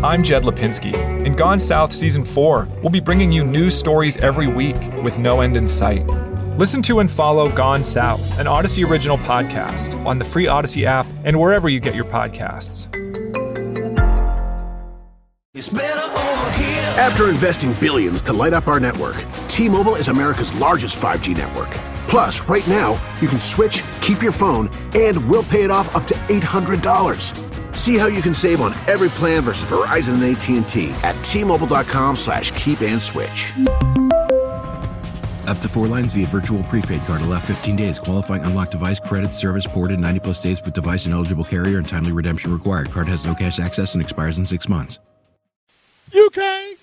I'm Jed Lipinski. In Gone South Season 4, we'll be bringing you news stories every week with no end in sight. Listen to and follow Gone South, an Odyssey original podcast, on the free Odyssey app and wherever you get your podcasts. After investing billions to light up our network, T-Mobile is America's largest 5G network. Plus, right now, you can switch, keep your phone, and we'll pay it off up to $800. See how you can save on every plan versus Verizon and AT&T at T-Mobile.com/keep-and-switch. Up to 4 lines via virtual prepaid card. Allow 15 days. Qualifying unlocked device credit service ported 90-plus days with device and eligible carrier and timely redemption required. Card has no cash access and expires in 6 months. You can't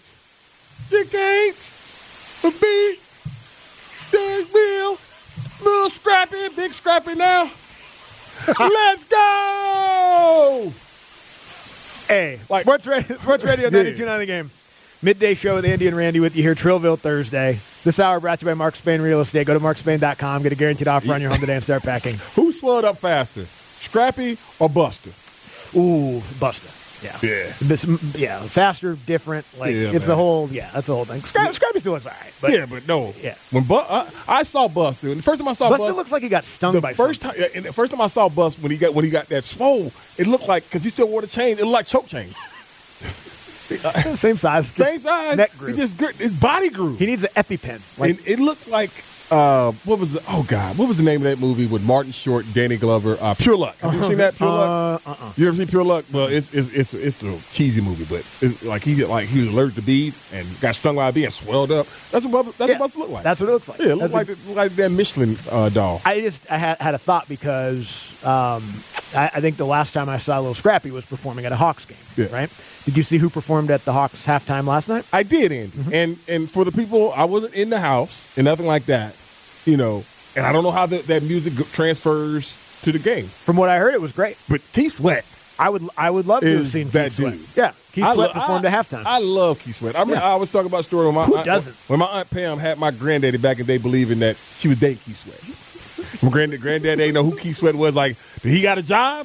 beat Dashville. Little Scrappy, big Scrappy now. Let's go! Hey, Sports Radio 92.9 The Game. Midday show with Andy and Randy with you here, Trillville Thursday. This hour brought to you by Mark Spain Real Estate. Go to markspain.com. Get a guaranteed offer on your home today and start packing. Who swelled up faster, Scrappy or Buster? Ooh, Buster. Yeah. Faster, different. That's the whole thing. Scrappy still looks all right. But, When I saw Buster, and the first time I saw Buster looks like he got stung by something. The first time I saw Buster when he got that swole, it looked like, because he still wore the chains, it looked like choke chains. Same size. Neck groove. His body grew. He needs an EpiPen. It looked like what was the name of that movie with Martin Short, Danny Glover, Pure Luck? Have you ever seen that, Pure Luck? You ever seen Pure Luck? Well, it's a cheesy movie, but it's like he was allergic to bees and got stung by a bee and swelled up. That's what Buster looked like. That's what it looks like. Yeah, it looked like that Michelin doll. I had a thought because I think the last time I saw Little Scrappy was performing at a Hawks game, right? Did you see who performed at the Hawks halftime last night? I did, Andy. Mm-hmm. And for the people, I wasn't in the house and nothing like that, and I don't know how that music transfers to the game. From what I heard, it was great. But Keith Sweat, I would love to have seen Keith Sweat. Yeah, Keith Sweat performed at halftime. I love Keith Sweat. I always talk about a story when Who doesn't? When my Aunt Pam had my granddaddy back in the day believing that she was dating Keith Sweat. My granddaddy didn't know who Keith Sweat was. Like, did he got a job?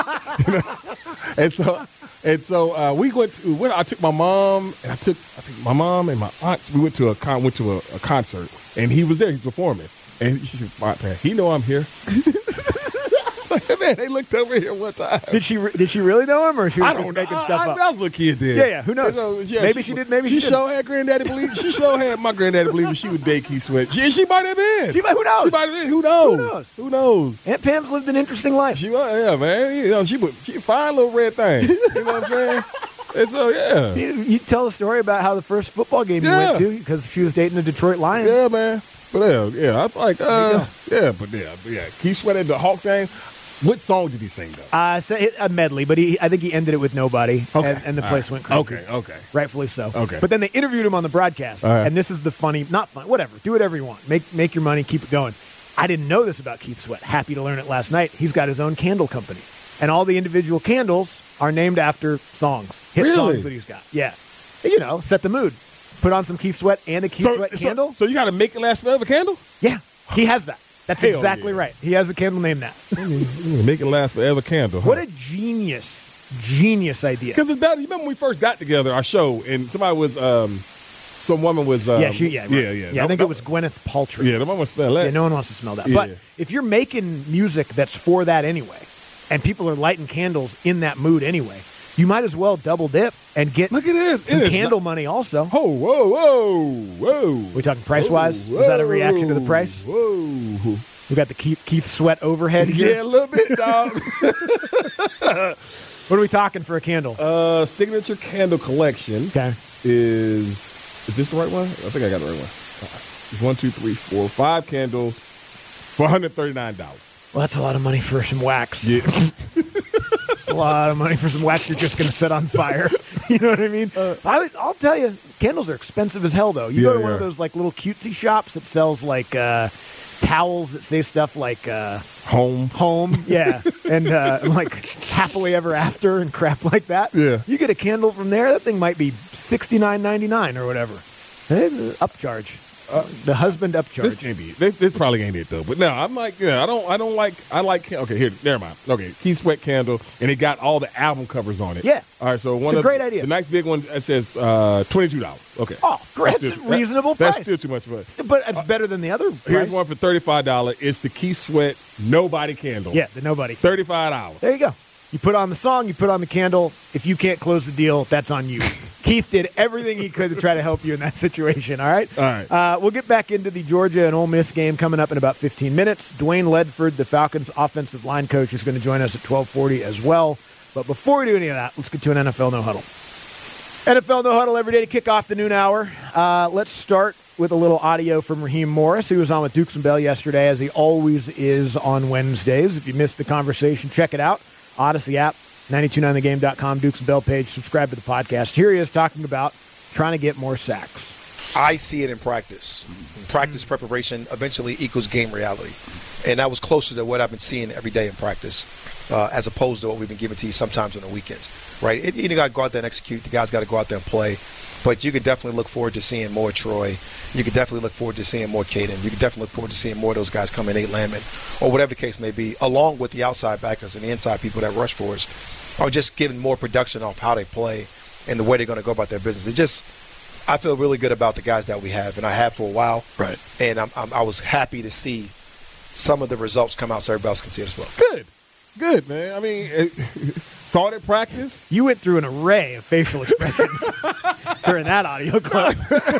And so we went to. I took my mom and I think my mom and my aunts. We went to a concert, and he was there. He was performing, and she said, "My man, he know I'm here." Man, they looked over here one time. Did she really know him, or she was just making stuff up? I was a little kid then. Yeah. Who knows? Maybe she did. Maybe she didn't. Sure had granddaddy believe. She sure had my granddaddy believe she would date Keith Sweat. She might have been. Who knows? She might have been. Who knows? Who knows? Aunt Pam's lived an interesting life. She man. She a fine little red thing. You know what I'm saying? And so, You tell a story about how the first football game you went to because she was dating a Detroit Lion. Yeah, man. But I'm like, Keith Sweat at the Hawks game. What song did he sing, though? A medley, but I think he ended it with Nobody, and the place went crazy. Okay. Rightfully so. Okay. But then they interviewed him on the broadcast, and this is the not funny, whatever. Do whatever you want. Make your money, keep it going. I didn't know this about Keith Sweat. Happy to learn it last night. He's got his own candle company, and all the individual candles are named after songs, hit songs that he's got. Yeah. Set the mood. Put on some Keith Sweat and a Keith Sweat candle. So you got to make it last forever candle? Yeah, he has that. That's exactly right. He has a candle named that. Make it last forever candle. Huh? What a genius idea. Because it's better. You remember when we first got together, our show, and somebody was, some woman was. Yeah. I think it was Gwyneth Paltrow. Yeah, no one wants to smell that. Yeah, no one wants to smell that. Yeah. But if you're making music that's for that anyway, and people are lighting candles in that mood anyway, you might as well double dip and get Look at this. some candle money also. Oh, whoa. We talking price-wise? Was that a reaction to the price? Whoa. We got the Keith Sweat overhead here. Yeah, a little bit, dog. What are we talking for a candle? Signature Candle Collection. Okay. Is this the right one? I think I got the right one. It's 1, 2, 3, 4, 5 candles for $139. Well, that's a lot of money for some wax. Yeah. A lot of money for some wax you're just going to set on fire. You know what I mean? I'll tell you, candles are expensive as hell, though. You go to one of those like little cutesy shops that sells like towels that say stuff like home, yeah, and like happily ever after and crap like that. Yeah, you get a candle from there. That thing might be $69.99 or whatever. Upcharge. The husband upcharge. This can't be. This probably ain't it though. But no, I'm like, I don't like. I like. Okay, here, never mind. Okay, Keith Sweat candle, and it got all the album covers on it. Yeah. All right. So It's a great idea. The nice big one that says $22. Okay. Oh, great! That's a reasonable price. That's still too much for us. But it's better than the other. Here's price. one for $35. It's the Keith Sweat Nobody candle. Yeah, the nobody. $35. There you go. You put on the song, you put on the candle. If you can't close the deal, that's on you. Keith did everything he could to try to help you in that situation, all right? All right. We'll get back into the Georgia and Ole Miss game coming up in about 15 minutes. Dwayne Ledford, the Falcons' offensive line coach, is going to join us at 12:40 as well. But before we do any of that, let's get to an NFL No Huddle. NFL No Huddle every day to kick off the noon hour. Let's start with a little audio from Raheem Morris, who was on with Dukes and Bell yesterday, as he always is on Wednesdays. If you missed the conversation, check it out. Odyssey app, 929thegame.com, Dukes and Bell page. Subscribe to the podcast. Here he is talking about trying to get more sacks. I see it in practice. Practice preparation eventually equals game reality. And that was closer to what I've been seeing every day in practice, as opposed to what we've been giving to you sometimes on the weekends. Right? You got to go out there and execute. The guys got to go out there and play. But you can definitely look forward to seeing more Troy. You can definitely look forward to seeing more Caden. You can definitely look forward to seeing more of those guys come in, Nate Landman, or whatever the case may be, along with the outside backers and the inside people that rush for us, or just giving more production off how they play and the way they're going to go about their business. It just, I feel really good about the guys that we have, and I have for a while. Right. And I was happy to see some of the results come out so everybody else can see it as well. Good, man. I mean, saw it at practice. You went through an array of facial expressions during that audio clip.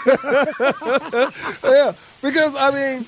Yeah, because, I mean,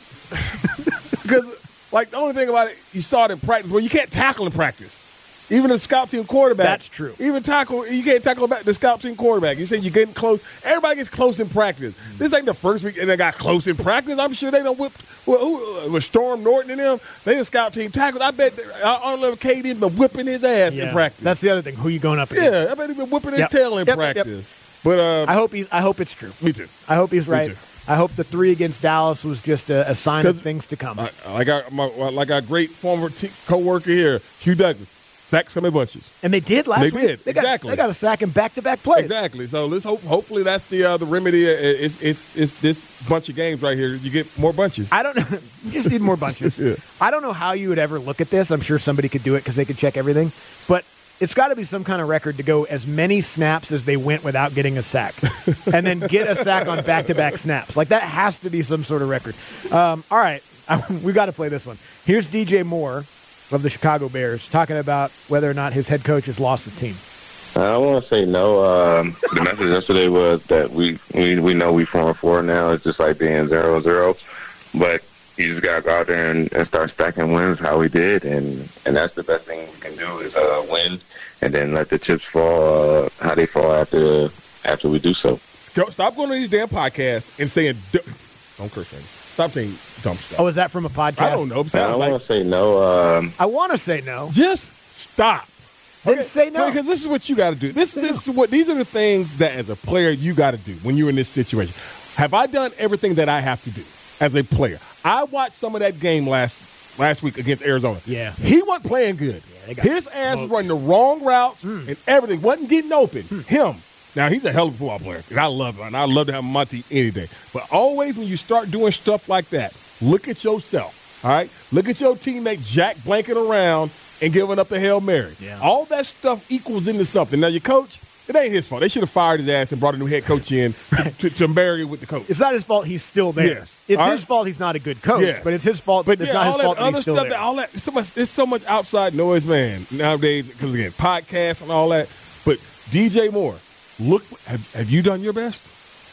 like, the only thing about it, you saw it in practice. Well, you can't tackle in practice. Even the scout team quarterback. That's true. Even you can't tackle the scout team quarterback. You say you're getting close. Everybody gets close in practice. This ain't the first week and they got close in practice. I'm sure they done whipped with Storm Norton and them. They the scout team tackles. I bet I don't know if KD been whipping his ass in practice. That's the other thing. Who you going up against? Yeah, I bet he been whipping his tail in practice. But I hope it's true. Me too. I hope he's right. Me too. I hope the 3 against Dallas was just a sign of things to come. Like our great former co-worker here, Hugh Douglas. Sacks coming bunches. And they did last week. They did, exactly. They got a sack in back-to-back plays. Exactly. So let's hopefully that's the remedy. It's this bunch of games right here. You get more bunches. I don't know. You just need more bunches. Yeah. I don't know how you would ever look at this. I'm sure somebody could do it because they could check everything. But it's got to be some kind of record to go as many snaps as they went without getting a sack. And then get a sack on back-to-back snaps. Like, that has to be some sort of record. All right. We got to play this one. Here's DJ Moore of the Chicago Bears talking about whether or not his head coach has lost the team. I want to say no. The message yesterday was that we know we 4-4 now. It's just like being 0-0. But you just got to go out there and start stacking wins how we did. And that's the best thing we can do is win and then let the chips fall how they fall after we do so. Stop going to these damn podcasts and saying, don't curse me. Stop saying dumb stuff. Oh, is that from a podcast? I don't know. I want to say no. I want to say no. Just stop. Then say no. Because this is what you got to do. These are the things that as a player you got to do when you're in this situation. Have I done everything that I have to do as a player? I watched some of that game last week against Arizona. Yeah. He wasn't playing good. Yeah, his ass was running the wrong routes and everything. Wasn't getting open. Him. Now, he's a hell of a football player, and I love him, and I'd love to have him on my team any day. But always when you start doing stuff like that, look at yourself, all right? Look at your teammate Jack blanking around and giving up the Hail Mary. Yeah. All that stuff equals into something. Now, your coach, it ain't his fault. They should have fired his ass and brought a new head coach in to marry with the coach. It's not his fault he's still there. Yes. It's his fault he's not a good coach, but it's his fault. But it's not his fault that he's still there. There's so much outside noise, man, nowadays, because, again, podcasts and all that. But DJ Moore, look, have you done your best?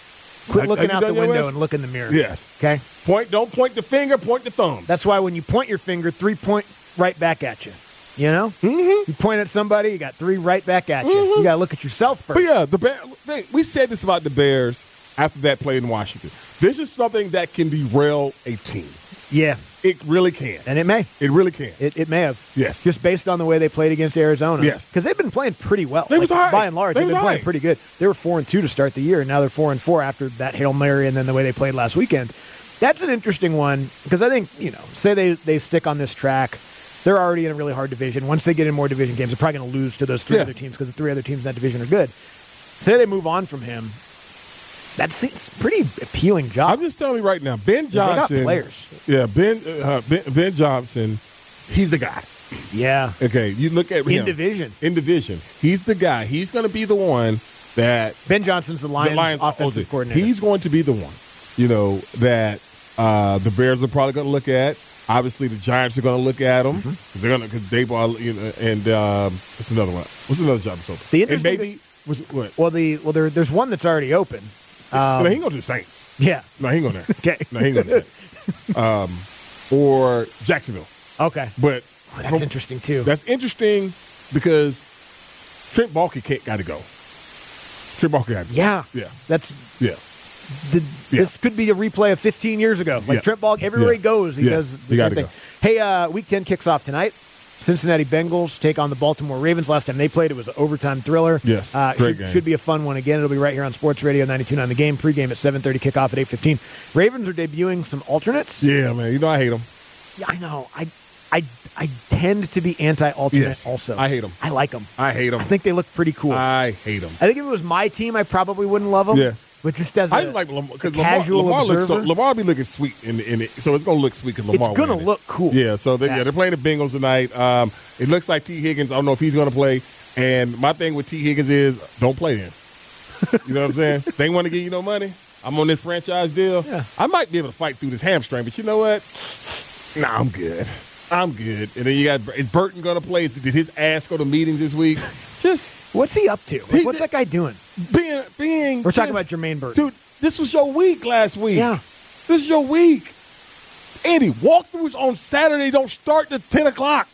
Quit looking out the window and look in the mirror. Yes. Okay? Don't point the finger, point the thumb. That's why when you point your finger, 3 point right back at you. You know? Mm-hmm. You point at somebody, you got 3 right back at you. Mm-hmm. You got to look at yourself first. But yeah, we said this about the Bears after that play in Washington. This is something that can derail a team. Yeah. It really can. And it may. It really can. It may have. Yes. Just based on the way they played against Arizona. Yes. Because they've been playing pretty well. They was all right. By and large, they've been playing pretty good. They were 4-2 to start the year, and now they're 4-4 after that Hail Mary and then the way they played last weekend. That's an interesting one because I think, say they stick on this track. They're already in a really hard division. Once they get in more division games, they're probably going to lose to those 3 other teams because the 3 other teams in that division are good. Say they move on from him. That seems pretty appealing job. I'm just telling you right now, Ben Johnson. They got players. Yeah, Ben Johnson, he's the guy. Yeah. Okay, you look at him. In division. He's the guy. He's going to be the one that Ben Johnson's the Lions offensive coordinator. He's going to be the one, that the Bears are probably going to look at. Obviously, the Giants are going to look at him because they're going to and what's another one? What's another job that's open? The interesting what? Well, there's one that's already open. No, he ain't going to the Saints. Yeah. No, he ain't going there. Okay. No, he ain't going to that. Or Jacksonville. Okay. But that's interesting too. That's interesting because Trent Baalke got to go. Trent Baalke got to go. Yeah. Yeah. Yeah. This could be a replay of 15 years ago. Like Trent Baalke, everywhere he goes, he does the same thing. Hey, Week 10 kicks off tonight. Cincinnati Bengals take on the Baltimore Ravens. Last time they played, it was an overtime thriller. Yes, great game. Should be a fun one again. It'll be right here on Sports Radio 92.9 The Game. Pregame at 7:30, kickoff at 8:15. Ravens are debuting some alternates. Yeah, man. I hate them. Yeah, I know. I tend to be anti-alternate also. I hate them. I like them. I hate them. I think they look pretty cool. I hate them. I think if it was my team, I probably wouldn't love them. Yeah. But just as I just like because Lamar observer. Lamar be looking sweet in it, so it's going to look sweet because Lamar. It's going to look cool. Yeah, so they're playing the Bengals tonight. It looks like T. Higgins. I don't know if he's going to play. And my thing with T. Higgins is don't play him. You know what I'm saying? They ain't want to give you no money. I'm on this franchise deal. Yeah. I might be able to fight through this hamstring, but you know what? Nah, I'm good. I'm good. And then you got is Burton going to play? Did his ass go to meetings this week? What's he up to? What's that guy doing? Being. We're talking about Jermaine Burton, dude. This was your week last week. Yeah. This is your week. Andy, walkthroughs on Saturday don't start till 10 o'clock.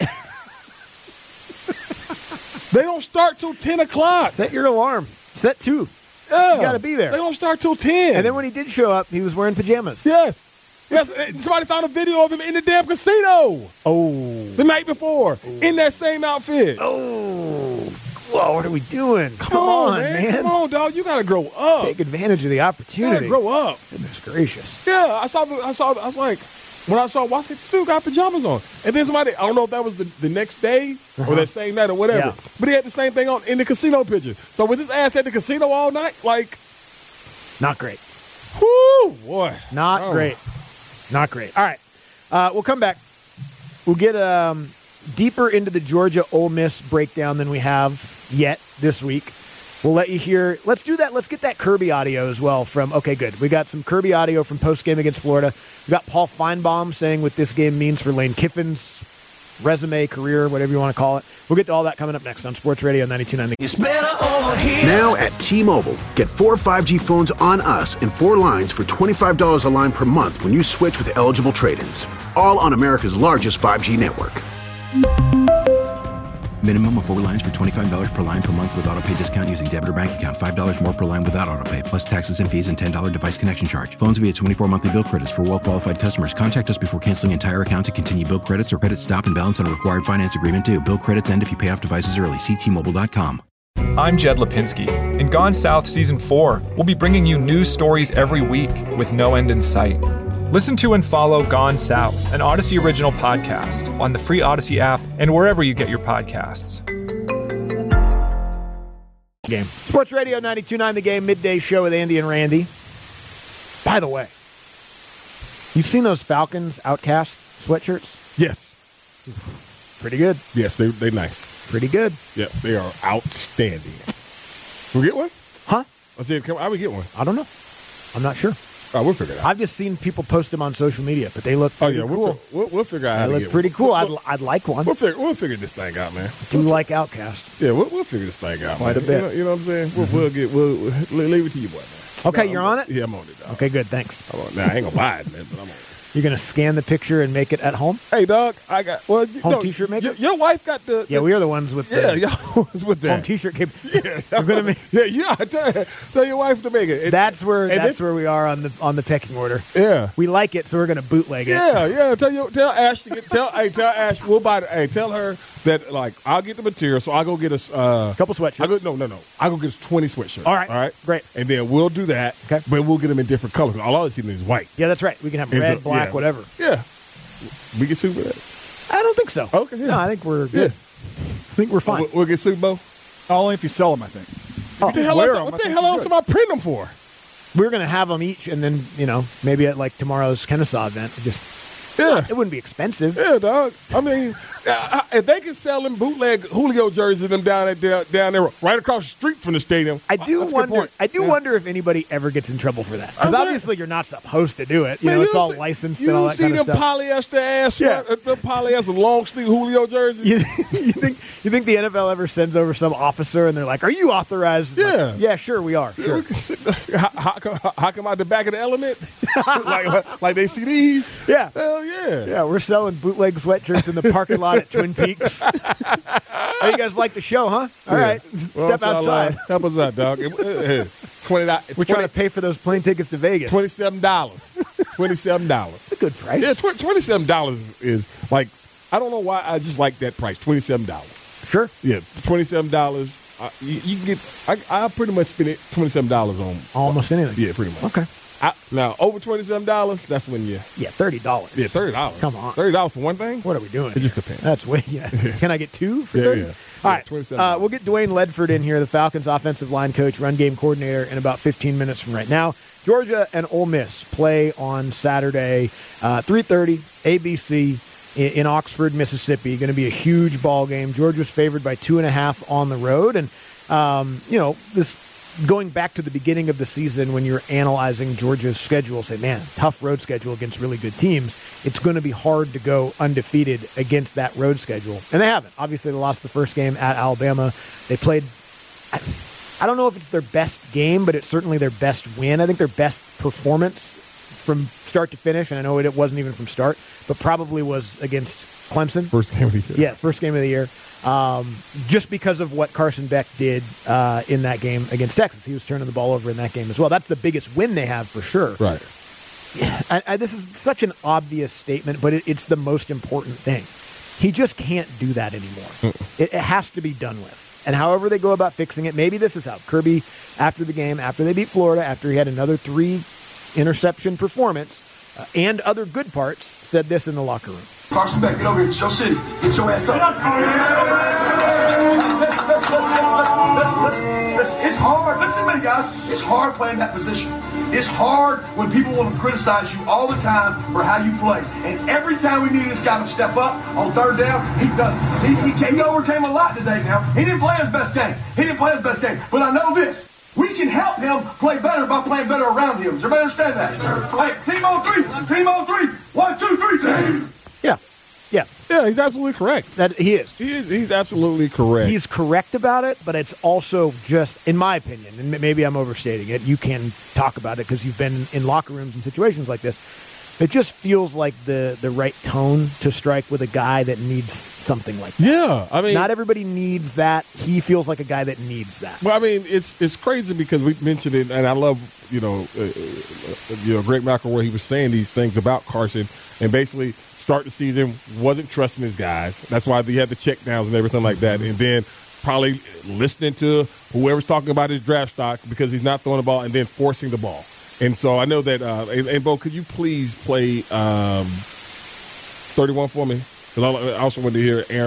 They don't start till 10 o'clock. Set your alarm. Set 2. Yeah. You got to be there. They don't start till 10. And then when he did show up, he was wearing pajamas. Yes. Somebody found a video of him in the damn casino. Oh. The night before. In that same outfit. Oh. Whoa, what are we doing? Come on, man. Come on, dog. You got to grow up. Take advantage of the opportunity. You got to grow up. Goodness gracious. Yeah, I was like, when I saw Watson, this dude got pajamas on. And then somebody, I don't know if that was the next day or that same night or whatever, but he had the same thing on in the casino picture. So was his ass at the casino all night? Like, not great. Whoo, boy. Not great. Not great. All right. We'll come back. We'll get deeper into the Georgia Ole Miss breakdown than we have yet this week. We'll let you hear. Let's do that. Let's get that Kirby audio as well from. Okay, good. We got some Kirby audio from post-game against Florida. We got Paul Feinbaum saying what this game means for Lane Kiffin's resume, career, whatever you want to call it. We'll get to all that coming up next on Sports Radio 92.9. Now at T-Mobile, get 4 5G phones on us and 4 lines for $25 a line per month when you switch with eligible trade-ins. All on America's largest 5G network. Minimum of 4 lines for $25 per line per month with autopay discount using debit or bank account. $5 more per line without autopay, plus taxes and fees and $10 device connection charge. Phones via 24 monthly bill credits for well-qualified customers. Contact us before canceling entire account to continue bill credits or credit stop and balance on required finance agreement due. Bill credits end if you pay off devices early. See T-Mobile.com. I'm Jed Lipinski. In Gone South Season 4, we'll be bringing you news stories every week with no end in sight. Listen to and follow Gone South, an Odyssey original podcast, on the free Odyssey app and wherever you get your podcasts. Game. Sports Radio 92.9 The Game, midday show with Andy and Randy. By the way, you've seen those Falcons Outcast sweatshirts? Yes. Pretty good. Yes, they nice. Pretty good. Yeah, they are outstanding. Can we get one? Huh? I said, how we get one? I don't know. I'm not sure. Oh, we'll figure it out. I've just seen people post them on social media, but they look pretty cool. We'll figure out how to get They look pretty cool. I'd like one. We'll figure this thing out, man. Do you like Outcast? Yeah, we'll figure this thing out. Quite a bit. You know what I'm saying? We'll leave it to you, boy, man. Okay, you're on it? Yeah, I'm on it, dog. Okay, good. Thanks. I'm on it. Now, I ain't gonna buy it, man, but I'm on it. You're going to scan the picture and make it at home? Hey, dog, I got home T-shirt maker. Your wife got the. Yeah, we are the ones with the. Yeah, y'all was with that home T-shirt. Yeah, we're gonna make. Yeah. Tell your wife to make it. That's where we are on the pecking order. Yeah, we like it, so we're going to bootleg it. Yeah. Tell Ash to get. Tell Ash we'll buy. Tell her that I'll get the material, so I'll go get us a couple sweatshirts. No. I'll go get us 20 sweatshirts. All right, great. And then we'll do that. Okay, but we'll get them in different colors. All I see is white. Yeah, that's right. We can have red, black, whatever. Yeah. We get sued for that? I don't think so. Okay. Yeah. No, I think we're good. I think we're fine. We'll get sued, Bo? Only if you sell them, I think. What the hell else am I printing them for? we're going to have them each, and then, maybe at like tomorrow's Kennesaw event, it wouldn't be expensive. Yeah, dog. I mean, if they can sell them bootleg Julio jerseys them down there right across the street from the stadium. I do wonder if anybody ever gets in trouble for that. Because obviously you're not supposed to do it. It's all licensed and all that kind of stuff. You see them polyester long sleeve Julio jerseys? You think the NFL ever sends over some officer and they're like, "Are you authorized?" Yeah. Like, yeah, sure we are. Sure. How come out the back of the Element? like they see these? Yeah. Hell yeah. Yeah, we're selling bootleg sweatshirts in the parking lot at Twin Peaks. Hey, you guys like the show, huh? All right. Step outside. Help us out, dog. $20. We're trying to pay for those plane tickets to Vegas. $27. $27. That's a good price. Yeah, $27 is like, I don't know why I just like that price. $27. Sure. Yeah, $27. You can get. I pretty much spend it $27 on almost anything. Yeah, pretty much. Okay. Now over $27, that's when you. Yeah, $30. Yeah, $30. Come on, $30 for one thing. What are we doing? It just depends. That's way. Yeah. Can I get two for $30? Yeah. All right. We'll get Dwayne Ledford in here, the Falcons' offensive line coach, run game coordinator, in about 15 minutes from right now. Georgia and Ole Miss play on Saturday, 3:30 ABC. In Oxford, Mississippi. Going to be a huge ball game. Georgia's favored by 2.5 on the road. And, this going back to the beginning of the season when you're analyzing Georgia's schedule, say, man, tough road schedule against really good teams. It's going to be hard to go undefeated against that road schedule. And they haven't. Obviously, they lost the first game at Alabama. They played, I don't know if it's their best game, but it's certainly their best win. I think their best performance from start to finish, and I know it wasn't even from start, but probably was against Clemson. First game of the year. Yeah, first game of the year. Just because of what Carson Beck did in that game against Texas. He was turning the ball over in that game as well. That's the biggest win they have for sure. Right. This is such an obvious statement, but it's the most important thing. He just can't do that anymore. It has to be done with. And however they go about fixing it, maybe this is how. Kirby, after the game, after they beat Florida, after he had another 3-interception performance and other good parts, said this in the locker room. Carson Beck, get over here. Show City. Get your ass up. It's hard. Listen to me, guys. It's hard playing that position. It's hard when people want to criticize you all the time for how you play. And every time we need this guy to step up on third downs, he doesn't. He overcame a lot today now. He didn't play his best game. But I know this. We can help him play better by playing better around him. Does everybody understand that? Hey, team on three. Team on three. 1, 2, 3, team. Yeah, he's absolutely correct. That he is. He's absolutely correct. He's correct about it, but it's also just, in my opinion, and maybe I'm overstating it. You can talk about it because you've been in locker rooms and situations like this. It just feels like the right tone to strike with a guy that needs something like that. Yeah, I mean, not everybody needs that. He feels like a guy that needs that. Well, I mean, it's crazy because we mentioned it, and I love Greg McElroy. He was saying these things about Carson, and basically start the season wasn't trusting his guys. That's why he had the check downs and everything like that, and then probably listening to whoever's talking about his draft stock because he's not throwing the ball and then forcing the ball. And so I know that, and Bo, could you please play 31 for me? Because I also wanted to hear Aaron,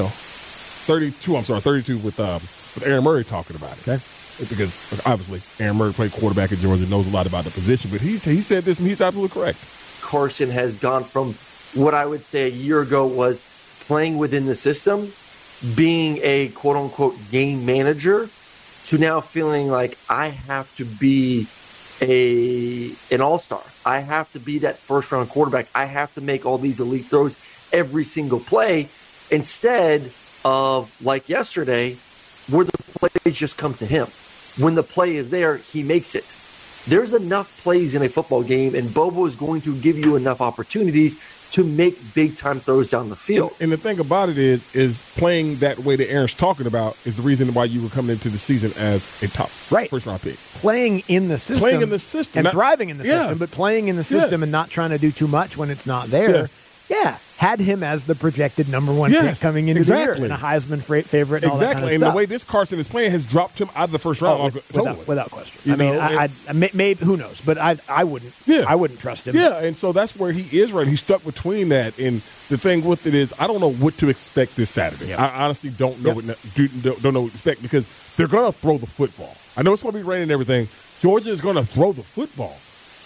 32 with Aaron Murray talking about it. Okay. Because obviously Aaron Murray played quarterback at Georgia, knows a lot about the position, but he said this, and he's absolutely correct. Carson has gone from what I would say a year ago was playing within the system, being a quote-unquote game manager, to now feeling like I have to be an all-star. I have to be that first-round quarterback. I have to make all these elite throws every single play instead of, like yesterday, where the plays just come to him. When the play is there, he makes it. There's enough plays in a football game, and Bobo is going to give you enough opportunities to make big-time throws down the field. And the thing about it is playing that way that Aaron's talking about is the reason why you were coming into the season as a top first-round pick. Playing in the system. And thriving in the system, but playing in the system and not trying to do too much when it's not there. Yes. Yeah, had him as the projected number one pick coming into the year and a Heisman favorite and all that kind of and stuff. the way this Carson is playing has dropped him out of the first round. Without question. Maybe who knows? But I wouldn't. Yeah. I wouldn't trust him. Yeah, and so that's where he is right. He's stuck between that, and the thing with it is, I don't know what to expect this Saturday. Yep. I honestly don't know what to expect because they're going to throw the football. I know it's going to be raining and everything. Georgia is going to throw the football,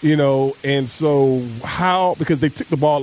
and so because they took the ball,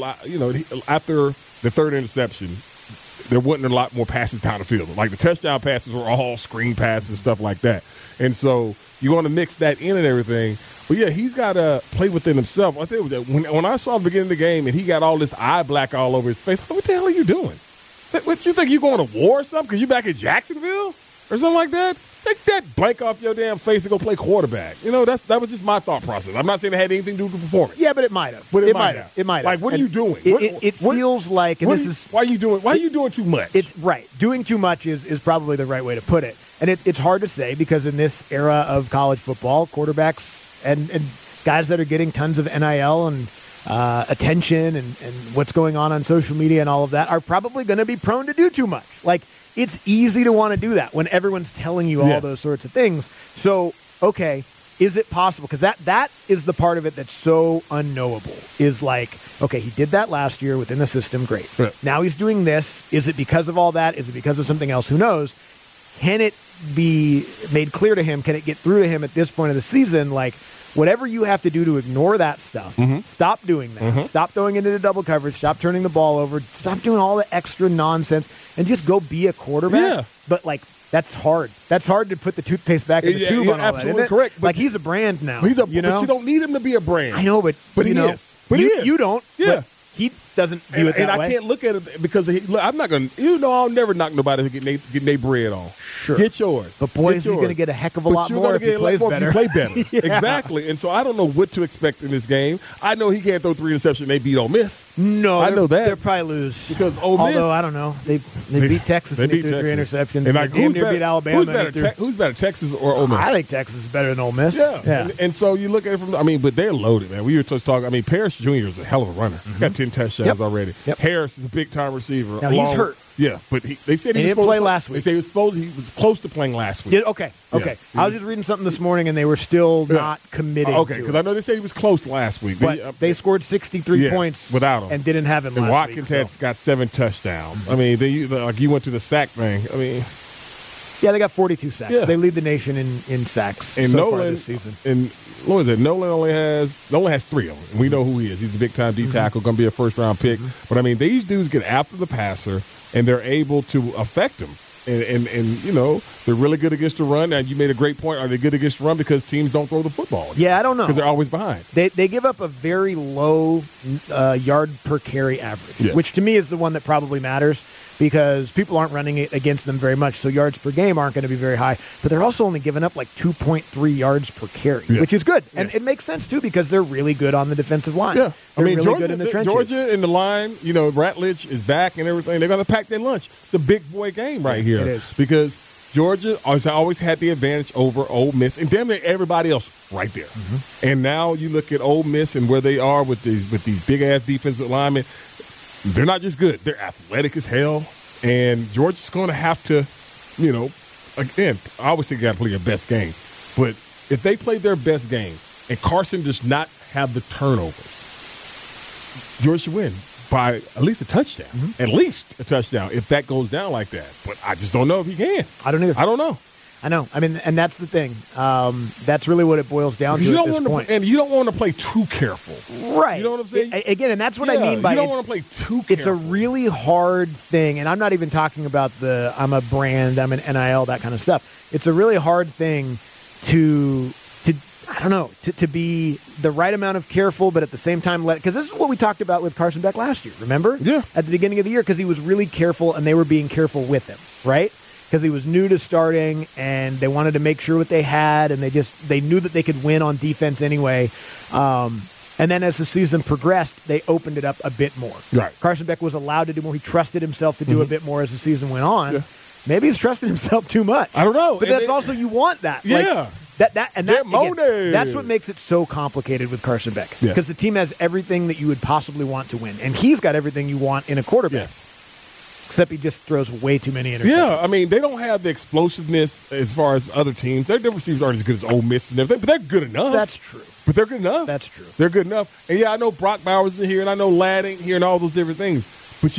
after the third interception, there wasn't a lot more passes down the field. Like the touchdown passes were all screen passes and stuff like that. And so you want to mix that in and everything. But, yeah, he's got to play within himself. I think when I saw the beginning of the game and he got all this eye black all over his face, I thought, what the hell are you doing? What, you think you going to war or something because you back in Jacksonville or something like that? Take that blank off your damn face and go play quarterback. That was just my thought process. I'm not saying it had anything to do with the performance. Yeah, but it might have. It might have. It might have. Like, what are you doing? It feels like, and why are you doing too much? It's right. Doing too much is probably the right way to put it. And it's hard to say because in this era of college football, quarterbacks and guys that are getting tons of NIL and attention and what's going on social media and all of that are probably going to be prone to do too much. Like, it's easy to want to do that when everyone's telling you all those sorts of things. So, okay, is it possible? Because that is the part of it that's so unknowable, is like, okay, he did that last year within the system, great. Right. Now he's doing this. Is it because of all that? Is it because of something else? Who knows? Can it be made clear to him? Can it get through to him at this point of the season? Like, whatever you have to do to ignore that stuff, stop doing that. Stop throwing it into double coverage. Stop turning the ball over. Stop doing all the extra nonsense and just go be a quarterback. Yeah. But, like, that's hard. That's hard to put the toothpaste back in the tube on all that, absolutely isn't it? correct. But like, he's a brand now. But you don't need him to be a brand. I know, but he is. But he is. You don't. Yeah. But he doesn't view it that way. And I can't look at it because I'm not going to, I'll never knock nobody for getting their bread on. Sure. Get yours. But, boy, is he going to get a heck of a lot more if he plays better. If you play better. Yeah. Exactly. And so I don't know what to expect in this game. I know he can't throw 3 interceptions and they beat Ole Miss. No. I know that. They'll probably lose. Because Ole Miss. Although, I don't know. They beat Texas and he threw 3 interceptions. And like, who's beat Alabama. Who's better, Texas or Ole Miss? I think Texas is better than Ole Miss. Yeah. And so you look at it from, but they're loaded, man. We were just talking, Parrish Jr. is a hell of a runner. He got 10 touchdowns already. Yep. Harris is a big-time receiver. Now, he's hurt. Yeah, but they said he didn't play last week. They say he was close to playing last week. Yeah, okay. Yeah. I was just reading something this morning, and they were still not committed to because I know they said he was close last week. But they scored 63 points without him and didn't have him and last Watkins week. had got 7 touchdowns. You went to the sack thing. Yeah, they got 42 sacks. Yeah. They lead the nation in sacks and so Nolan, far this season. And what is it? Nolan only has 3 of them. And we know who he is. He's a big-time D tackle, going to be a first-round pick. But, these dudes get after the passer, and they're able to affect him. And they're really good against the run. Now, you made a great point. Are they good against the run because teams don't throw the football? Yeah, I don't know. Because they're always behind. They give up a very low yard per carry average, which to me is the one that probably matters because people aren't running it against them very much, so yards per game aren't going to be very high. But they're also only giving up like 2.3 yards per carry, which is good. And it makes sense, too, because they're really good on the defensive line. Yeah. They're really good in the trenches. Georgia in the line, Ratledge is back and everything. They're going to pack their lunch. It's a big boy game right here. It is. Because Georgia has always had the advantage over Ole Miss and damn near everybody else right there. And now you look at Ole Miss and where they are with these big-ass defensive linemen. They're not just good. They're athletic as hell. And Georgia's going to have to, again, I always say you got to play your best game. But if they play their best game and Carson does not have the turnovers, Georgia should win by at least a touchdown. At least a touchdown if that goes down like that. But I just don't know if he can. I don't either. I don't know. I know. And that's the thing. That's really what it boils down to at this point. And you don't want to play too careful. Right. You know what I'm saying? Again, and that's what I mean by you don't want to play too careful. It's a really hard thing, and I'm not even talking about I'm a brand, I'm an NIL, that kind of stuff. It's a really hard thing to I don't know, to be the right amount of careful, but at the same time because this is what we talked about with Carson Beck last year, remember? Yeah. At the beginning of the year, because he was really careful, and they were being careful with him, right? Because he was new to starting, and they wanted to make sure what they had, and they knew that they could win on defense anyway. And then as the season progressed, they opened it up a bit more. Right. Carson Beck was allowed to do more. He trusted himself to do a bit more as the season went on. Yeah. Maybe he's trusting himself too much. I don't know. But that's also, you want that. Yeah. Again, that's what makes it so complicated with Carson Beck. Because the team has everything that you would possibly want to win. And he's got everything you want in a quarterback. Yes. Except he just throws way too many interceptions. Yeah, they don't have the explosiveness as far as other teams. Their receivers aren't as good as Ole Miss and everything, but they're good enough. That's true. But they're good enough. That's true. They're good enough. And, I know Brock Bowers in here, and I know Ladding here and all those different things. But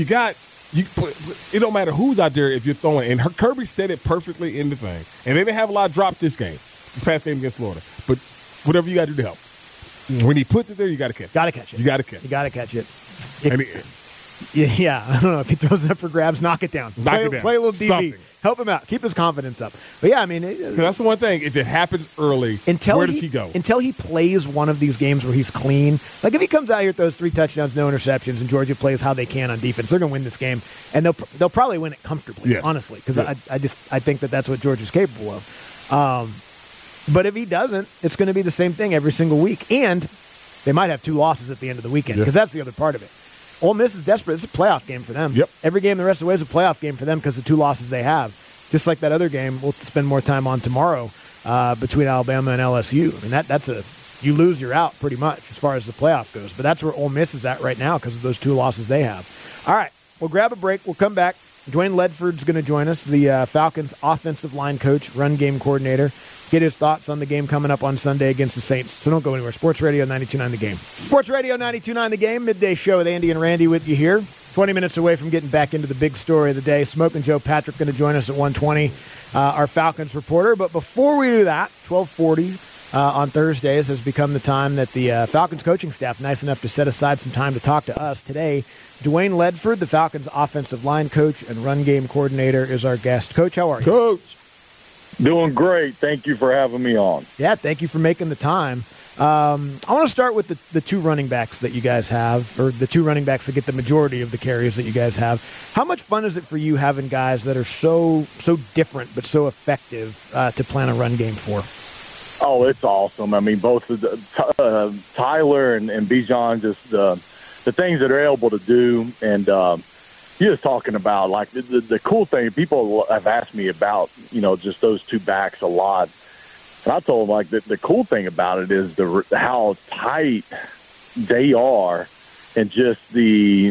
it don't matter who's out there if you're throwing. And Kirby said it perfectly in the thing. And they didn't have a lot of drops this past game against Florida. But whatever you got to do to help. When he puts it there, you got to catch it. Got to catch it. You got to catch it. You got to catch it. Yeah, I don't know. If he throws it up for grabs, knock it down. Play a little DB. Something. Help him out. Keep his confidence up. But, yeah, I mean. That's the one thing. If it happens early, where does he go? Until he plays one of these games where he's clean. Like, if he comes out here, throws 3 touchdowns, no interceptions, and Georgia plays how they can on defense, they're going to win this game. And they'll probably win it comfortably, honestly, because I think that that's what Georgia's capable of. But if he doesn't, it's going to be the same thing every single week. And they might have 2 losses at the end of the weekend, because that's the other part of it. Ole Miss is desperate. It's a playoff game for them. Yep. Every game the rest of the way is a playoff game for them because of the 2 losses they have. Just like that other game we'll spend more time on tomorrow between Alabama and LSU. I mean, you lose, you're out pretty much as far as the playoff goes. But that's where Ole Miss is at right now because of those 2 losses they have. All right, we'll grab a break. We'll come back. Dwayne Ledford's going to join us, the Falcons offensive line coach, run game coordinator. Get his thoughts on the game coming up on Sunday against the Saints. So don't go anywhere. Sports Radio 92.9 The Game. Sports Radio 92.9 The Game, midday show with Andy and Randy with you here. 20 minutes away from getting back into the big story of the day. Smoking Joe Patrick going to join us at 1:20, our Falcons reporter. But before we do that, 12:40 on Thursdays has become the time that the Falcons coaching staff, nice enough to set aside some time to talk to us. Today, Dwayne Ledford, the Falcons offensive line coach and run game coordinator, is our guest. Coach, how are you? Coach. Doing great. Thank you for having me on. Yeah, thank you for making the time. I want to start with the 2 running backs that you guys have, or the 2 running backs that get the majority of the carries that you guys have. How much fun is it for you having guys that are so different but so effective to plan a run game for? Oh, it's awesome. I mean, both Tyler and Bijan, just the things that they're able to do, and you're just talking about, like, the cool thing. People have asked me about, just those 2 backs a lot. And I told them, like, the cool thing about it is how tight they are, and just you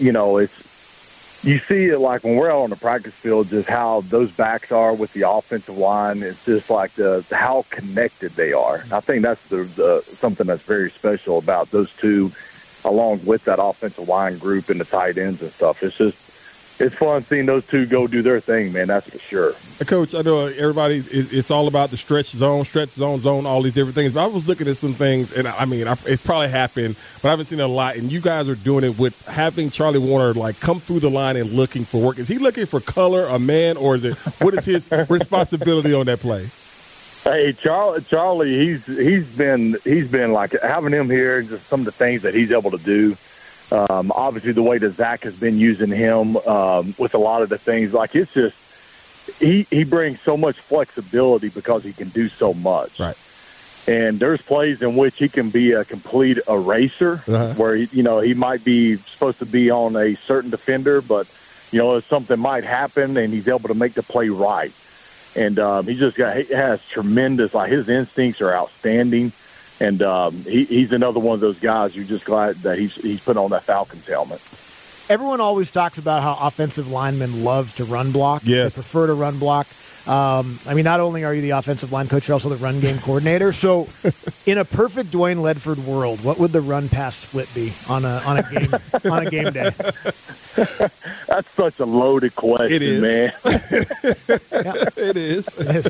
see it, like, when we're out on the practice field, just how those backs are with the offensive line. It's just like how connected they are. I think that's something that's very special about those 2, along with that offensive line group and the tight ends and stuff. It's fun seeing those 2 go do their thing, man, that's for sure. Coach, I know everybody, it's all about the stretch zone, all these different things. But I was looking at some things, and I mean, it's probably happened, but I haven't seen it a lot. And you guys are doing it with having Charlie Warner, like, come through the line and looking for work. Is he looking for color, a man, or what is his responsibility on that play? Hey, Charlie, he's been like, having him here, just some of the things that he's able to do. Obviously, the way that Zach has been using him with a lot of the things, like, it's just he brings so much flexibility because he can do so much. Right. And there's plays in which he can be a complete eraser, where he might be supposed to be on a certain defender, but something might happen, and he's able to make the play right. And he has tremendous, like, his instincts are outstanding. And he's another one of those guys you're just glad that he's put on that Falcons helmet. Everyone always talks about how offensive linemen love to run block. Yes. They prefer to run block. I mean, not only are you the offensive line coach, you're also the run game coordinator. So in a perfect Dwayne Ledford world, what would the run-pass split be on a game day? That's such a loaded question, man. It is.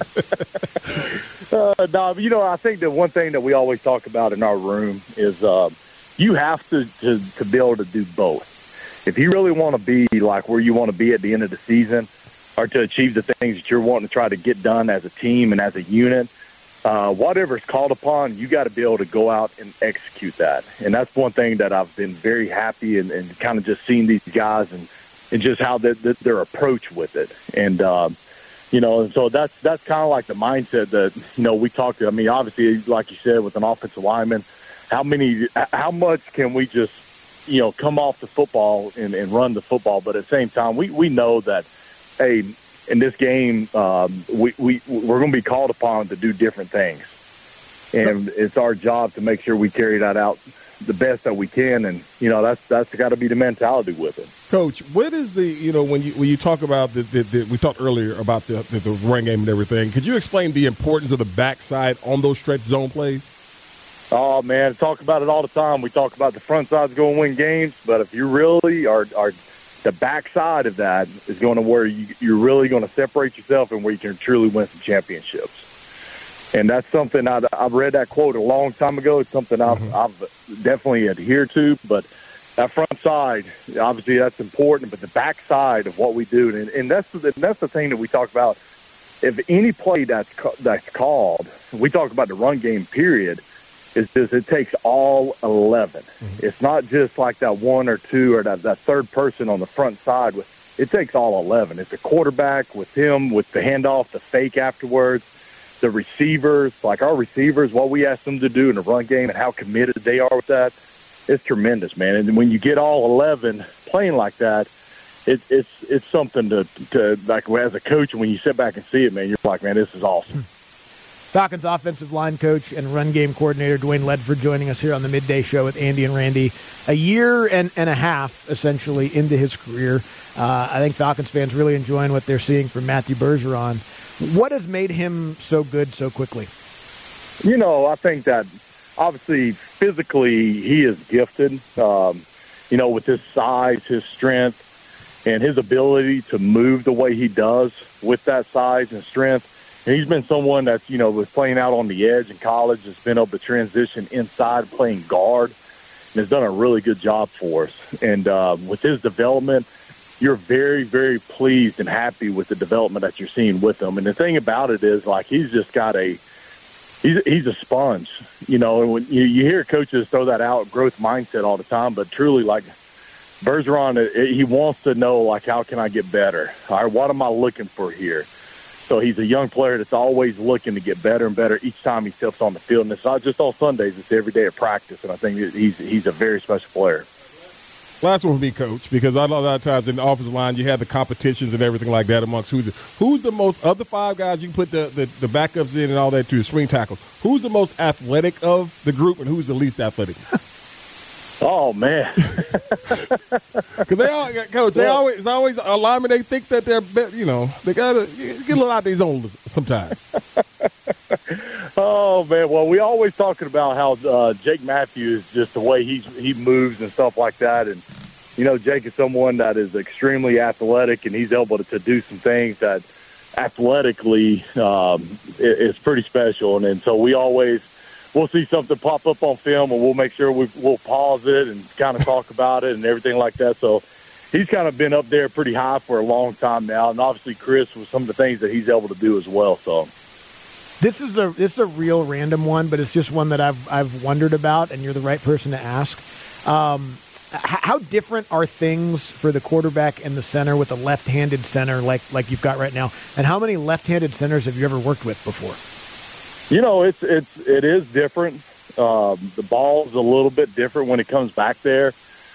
No, I think the one thing that we always talk about in our room is you have to be able to do both. If you really want to be like where you want to be at the end of the season, or to achieve the things that you're wanting to try to get done as a team and as a unit, whatever is called upon, you got to be able to go out and execute that. And that's one thing that I've been very happy and kind of just seeing these guys and just how their approach with it. And, and so that's kind of like the mindset that, we talked to. I mean, obviously, like you said, with an offensive lineman, how much can we just, come off the football and run the football? But at the same time, we know that, hey, in this game, we're going to be called upon to do different things. And it's our job to make sure we carry that out the best that we can. And, that's got to be the mentality with it. Coach, what is when you talk about we talked earlier about the run game and everything, could you explain the importance of the backside on those stretch zone plays? Oh, man, I talk about it all the time. We talk about the front side's going to win games, but if you really are the backside of that is going to where you're really going to separate yourself and where you can truly win some championships. And that's something I've read that quote a long time ago. It's something I've definitely adhered to. But that front side, obviously, that's important. But the back side of what we do, and that's the thing that we talk about. If any play that's called, we talk about the run game. Period. It's just it takes all 11. Mm-hmm. It's not just like that one or two or that third person on the front side. It takes all 11. It's the quarterback with him, with the handoff, the fake afterwards, the receivers, like our receivers, what we ask them to do in the run game and how committed they are with that. It's tremendous, man. And when you get all 11 playing like that, it's something to like as a coach, when you sit back and see it, man, you're like, man, this is awesome. Falcons offensive line coach and run game coordinator Dwayne Ledford joining us here on the Midday Show with Andy and Randy. A year and a half, essentially, into his career. I think Falcons fans really enjoying what they're seeing from Matthew Bergeron. What has made him so good so quickly? You know, I think that obviously physically he is gifted, you know, with his size, his strength, and his ability to move the way he does with that size and strength. And he's been someone that's, you know, was playing out on the edge in college, has been able to transition inside playing guard, and has done a really good job for us. And with his development, you're very, very pleased and happy with the development that you're seeing with him. And the thing about it is, like, he's just got he's a sponge, you know. And when you hear coaches throw that out, growth mindset all the time, but truly, like, Bergeron, he wants to know, like, how can I get better? All right, what am I looking for here? So he's a young player that's always looking to get better and better each time he steps on the field. And it's not just on Sundays, it's every day at practice. And I think he's a very special player. Last one for me, Coach, because I know a lot of times in the offensive line you have the competitions and everything like that amongst who's the most, of the five guys you can put the backups in and all that to the swing tackles, who's the most athletic of the group and who's the least athletic? Oh, man. Because it's always a lineman, they think that they're, you know, they got to get a little out of their zone sometimes. Oh, man. Well, we always talking about how Jake Matthews, just the way he moves and stuff like that. And, you know, Jake is someone that is extremely athletic, and he's able to do some things that athletically is pretty special. And so we'll see something pop up on film, and we'll make sure we'll pause it and kind of talk about it and everything like that. So he's kind of been up there pretty high for a long time now. And obviously Chris with some of the things that he's able to do as well. So this is a real random one, but it's just one that I've wondered about, and you're the right person to ask. How different are things for the quarterback and the center with a left-handed center like you've got right now? And how many left-handed centers have you ever worked with before? You know, it is different. The ball's a little bit different when it comes back there.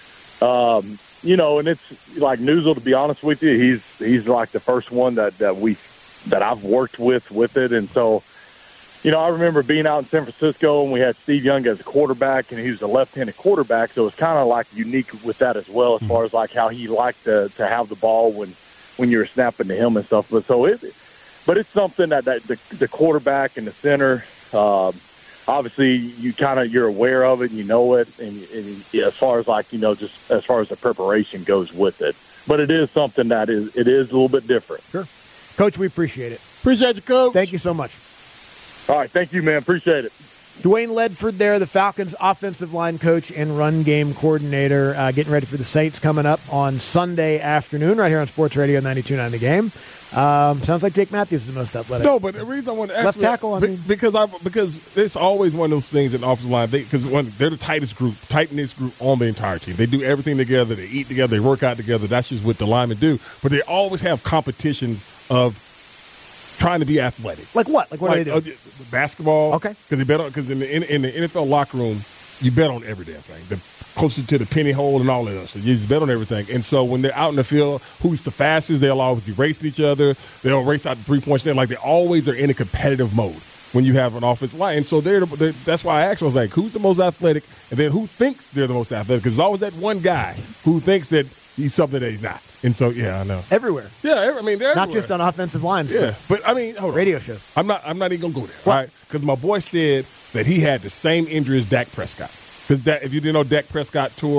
You know, and it's like Newsel, to be honest with you, he's like the first one that I've worked with it. And so, you know, I remember being out in San Francisco and we had Steve Young as a quarterback, and he was a left-handed quarterback. So it's kind of like unique with that as well, as far as like how he liked to have the ball when you were snapping to him and stuff. But it's something that the quarterback and the center, obviously you're aware of it and you know it. And as far as like, you know, just as far as the preparation goes with it. But it is something that is a little bit different. Sure. Coach, we appreciate it. Appreciate you, Coach. Thank you so much. All right. Thank you, man. Appreciate it. Dwayne Ledford there, the Falcons offensive line coach and run game coordinator, getting ready for the Saints coming up on Sunday afternoon right here on Sports Radio 92.9 The Game. Sounds like Jake Matthews is the most athletic. No, but the reason I want to ask left tackle, because it's always one of those things in the offensive line. Because they're the tightest group on the entire team. They do everything together. They eat together. They work out together. That's just what the linemen do. But they always have competitions of trying to be athletic. Like what? Like what do they do? Basketball. Okay. Because in the NFL locker room, you bet on every damn thing. The closer to the penny hole and all of that. So you just bet on everything. And so when they're out in the field, who's the fastest, they'll always be racing each other. They'll race out the three-point stand. Like they always are in a competitive mode when you have an offensive line. And so that's why I asked, I was like, who's the most athletic? And then who thinks they're the most athletic? Because there's always that one guy who thinks that he's something that he's not. And so, yeah, I know. Everywhere. Yeah, I mean, they're not everywhere. just on offensive lines. Yeah, but I mean, hold on. Radio shows. I'm not even gonna go there, right? Because my boy said that he had the same injury as Dak Prescott. Because if you didn't know, Dak Prescott tore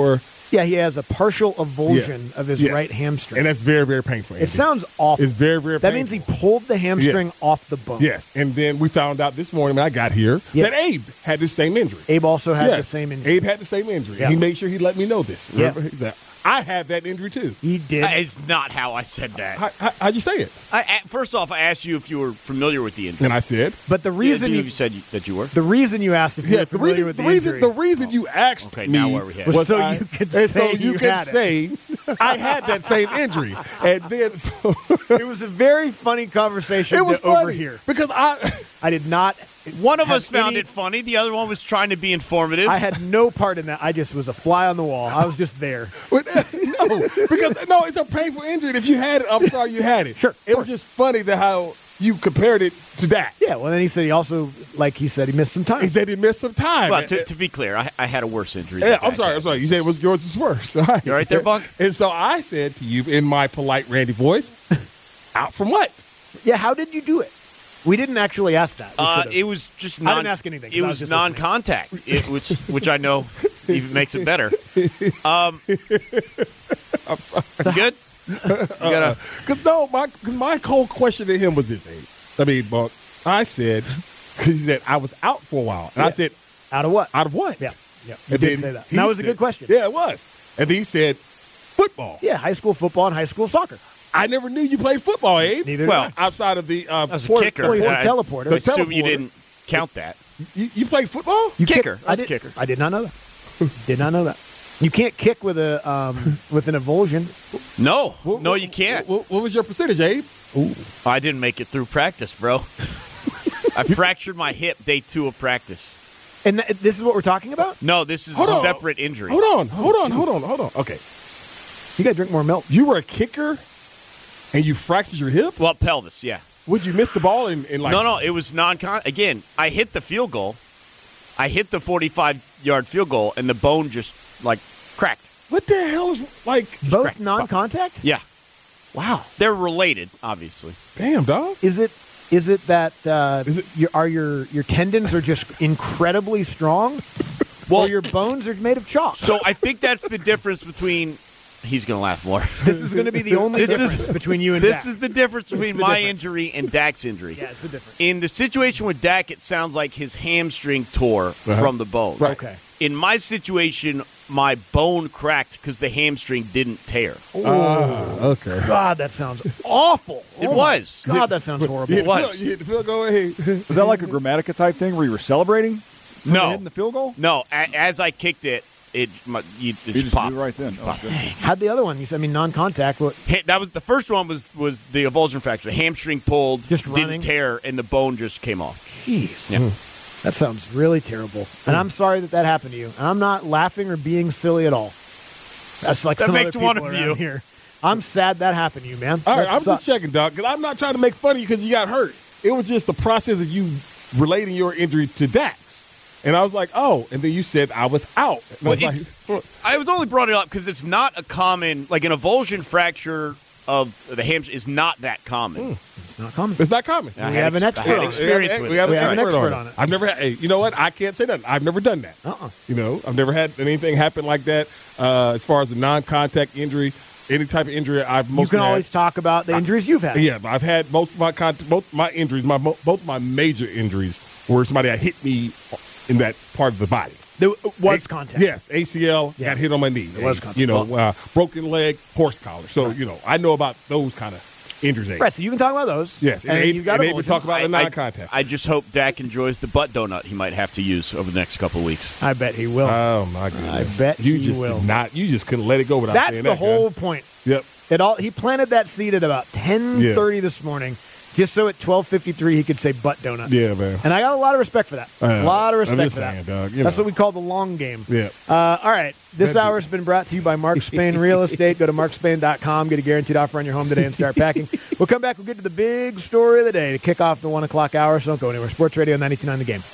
Yeah, he has a partial avulsion of his right hamstring. And that's very, very painful. It sounds awful. It's very, very That painful. means he pulled the hamstring off the bone. Yes, and then we found out this morning when I got here that Abe had the same injury. Abe also had the same injury. Abe had the same injury. Yeah. He made sure he let me know this. Yeah. Remember? He said, I had that injury too. He did. It's not how I said that. How'd you say it? First off, I asked you if you were familiar with the injury. And I said. But the reason you said that you were. The reason you asked if you were familiar with the injury. The reason you asked me now where we headed? was so I- you could and say so you you could had it. say I had that same injury. And then so It was a very funny conversation it was to funny overhear. because I did not. One of have us found any- it funny. The other one was trying to be informative. I had no part in that. I just was a fly on the wall. I was just there. no, it's a painful injury. And if you had it, I'm sorry you had it. Sure, It was just funny that how you compared it to that. Yeah, well, then he said he also, like he said, he missed some time. He said he missed some time. well, to be clear, I had a worse injury. Yeah, than I'm that sorry. guy. I'm sorry. You said yours was worse. All right. You all right there, Bunk? And so I said to you in my polite Randy voice, out from what? Yeah, how did you do it? We didn't actually ask that. We should've. It was just I didn't ask anything, 'cause It I was was just non-contact, which I know even makes it better. I'm sorry. You good? You gotta. Because my whole question to him was this, Abe. I mean, Bunk, I said, because he said I was out for a while. And I said, out of what? out of what? Yeah. You And did then say that. he That was a said- good question. Yeah, it was. And then he said, football. Yeah, high school football and high school soccer. I never knew you played football, Abe. Neither Well, did I. outside of the I was a port- kicker. Well, he's a I- teleporter. I assume you teleporter. didn't count that. You played football? You Kicker. kick- I was a did, kicker. I did not know that. Did not know that. You can't kick with a with an avulsion. No, no, you can't. What was your percentage, Abe? I didn't make it through practice, bro. I fractured my hip day 2 of practice. And this is what we're talking about? No, this is Hold a on. separate injury. Hold on. Okay. You got to drink more milk. You were a kicker and you fractured your hip? Well, pelvis, yeah. Would you miss the ball in like No, it was non-con. Again, I hit the field goal. I hit the 45-yard field goal, and the bone just, cracked. What the hell is like Both non-contact? Yeah. Wow. They're related, obviously. damn, dog? Is it that your tendons are just incredibly strong? Well, or your bones are made of chalk? So I think that's the difference between. He's going to laugh more. This is going to be the only difference between you and This Dak. is the difference between the my difference. injury and Dak's injury. Yeah, it's the difference. In the situation with Dak, it sounds like his hamstring tore from the bone. Right. Okay. In my situation, my bone cracked because the hamstring didn't tear. Okay. God, that sounds awful. It Oh my was. God, that sounds horrible. It was. You hit the field goal, ahead. Was that like a Grammatica type thing where you were celebrating? No. Hitting the field goal? No, as I kicked it, it You just just popped. knew right then. Oh, good. How'd the other one? You said, non-contact. What? That was the first one. Was the avulsion fracture? The hamstring pulled, Just didn't running? tear, and the bone just came off. Jeez. Yeah. That sounds really terrible. And I'm sorry that happened to you. And I'm not laughing or being silly at all. That's like That some makes other one people of around you. here. I'm sad that happened to you, man. All right, That I'm just sucks. checking, Doc, because I'm not trying to make fun of you because you got hurt. It was just the process of you relating your injury to Dax. And I was like, oh, and then you said I was out. And Well, I was like, I was only brought it up because it's not a common, like an avulsion fracture of the hamstring is not that common. It's not common. it's not common. I We had have an ex- I expert had on it. experience with we it. have We an have an expert expert on on it. it. I've never had, hey, you know what? I can't say that. I've never done that. You know, I've never had anything happen like that. As far as a non-contact injury, any type of injury I've You mostly can always talk about the injuries you've had. Yeah, but I've had both my injuries, both my major injuries where somebody had hit me in that part of the body. There was contact. Yes, ACL, Yeah. got hit on my knee. There was contact. You know, broken leg, horse collar. So, you know, I know about those kind of injuries. Right, so you can talk about those. Yes, and Abe, you've got and Abe avulsions. would talk about the non-contact. I just hope Dak enjoys the butt donut he might have to use over the next couple of weeks. I bet he will. Oh my goodness! I bet you he just will. did not. You just couldn't let it go without That's saying the that. whole guy. point. Yep. He planted that seed at about 10:30 this morning, just so at 12:53 he could say butt donut. Yeah, man. And I got a lot of respect for that. A lot of I'm respect just for saying, that. dog, you That's know. what we call the long game. Yeah. All right. This That'd be- hour has been brought to you by Mark Spain Real Estate. Go to markspain.com. Get a guaranteed offer on your home today and start packing. We'll come back. We'll get to the big story of the day to kick off the 1 o'clock hour. So don't go anywhere. Sports Radio 92.9 The Game.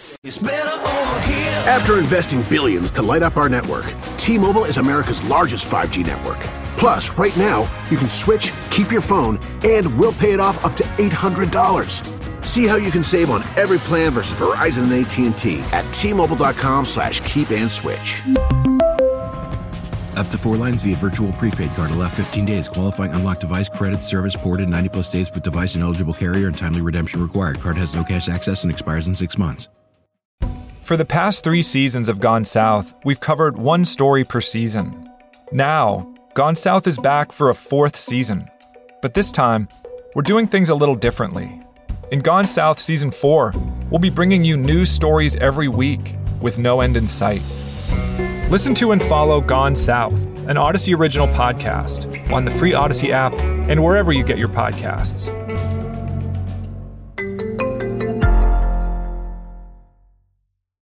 After investing billions to light up our network, T-Mobile is America's largest 5G network. Plus, right now, you can switch, keep your phone, and we'll pay it off up to $800. See how you can save on every plan versus Verizon and AT&T at T-Mobile.com/keep and switch. Up to 4 lines via virtual prepaid card. Allow 15 days. Qualifying unlocked device credit service ported 90-plus days with device and eligible carrier and timely redemption required. Card has no cash access and expires in 6 months. For the past 3 seasons of Gone South, we've covered one story per season. Now, Gone South is back for a 4th season. But this time, we're doing things a little differently. In Gone South Season 4, we'll be bringing you news stories every week with no end in sight. Listen to and follow Gone South, an Odyssey original podcast, on the free Odyssey app and wherever you get your podcasts.